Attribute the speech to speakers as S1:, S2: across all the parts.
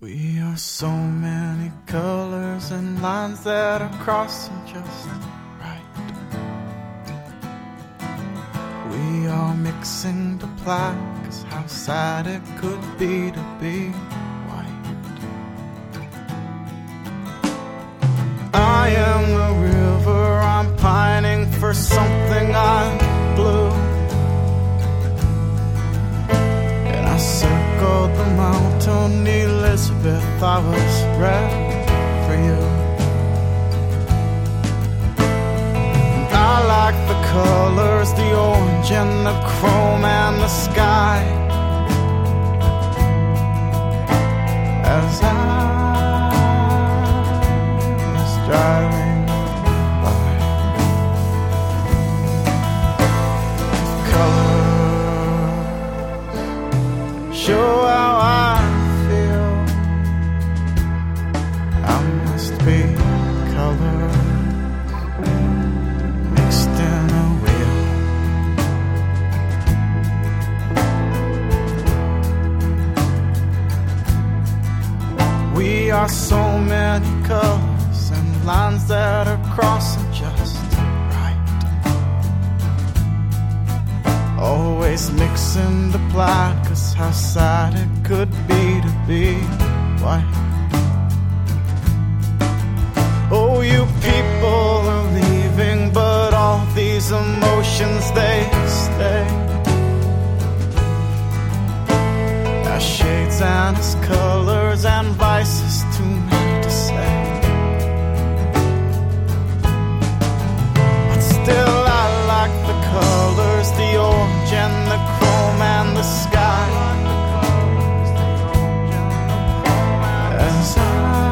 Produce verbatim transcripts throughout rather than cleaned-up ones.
S1: We are so many colors and lines that are crossing just right. We are mixing the black, 'cause how sad it could be to be white. I am the river, I'm pining for something I'm blue. And I circled the mountain, Elizabeth, I was ready for you. And I like the colors, the orange and the chrome and the sky. As I was driving by, colors show how I feel. I must be colors mixed in a wheel. We are so many colors and lines that are crossing just right. Always mixing the black, 'cause how sad it could be to be white. Oh, you people are leaving, but all these emotions, they stay. As shades and as colors and vices, too many to say. But still I like the colors, the orange and the chrome and the sky. As I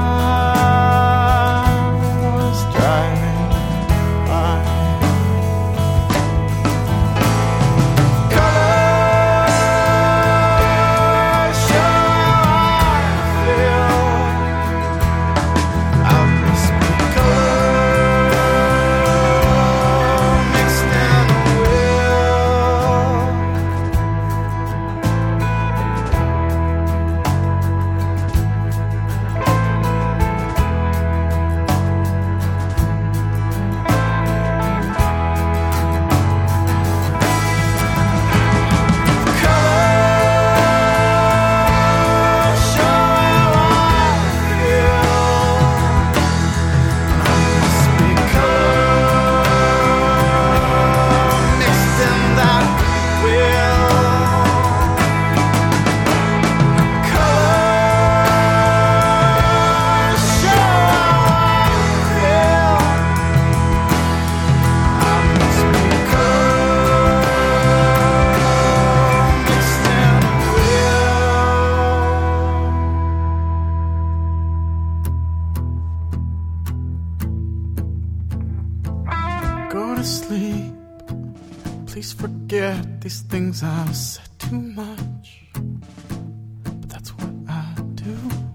S1: go to sleep. Please forget these things I've said too much, but that's what I do.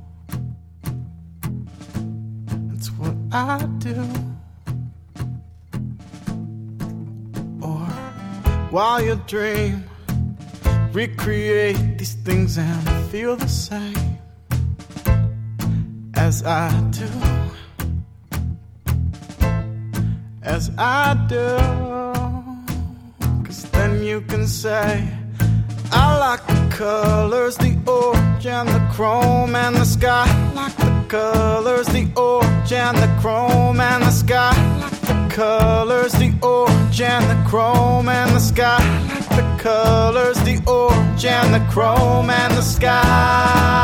S1: That's what I do. Or while you dream, recreate these things and feel the same as I do. As I do, 'cause then you can say, I like the colors, the orange and the chrome and the sky. I like the colors, the orange and the chrome and the sky. I like the colors, the orange and the chrome and the sky. I like the colors, the orange and the chrome and the sky.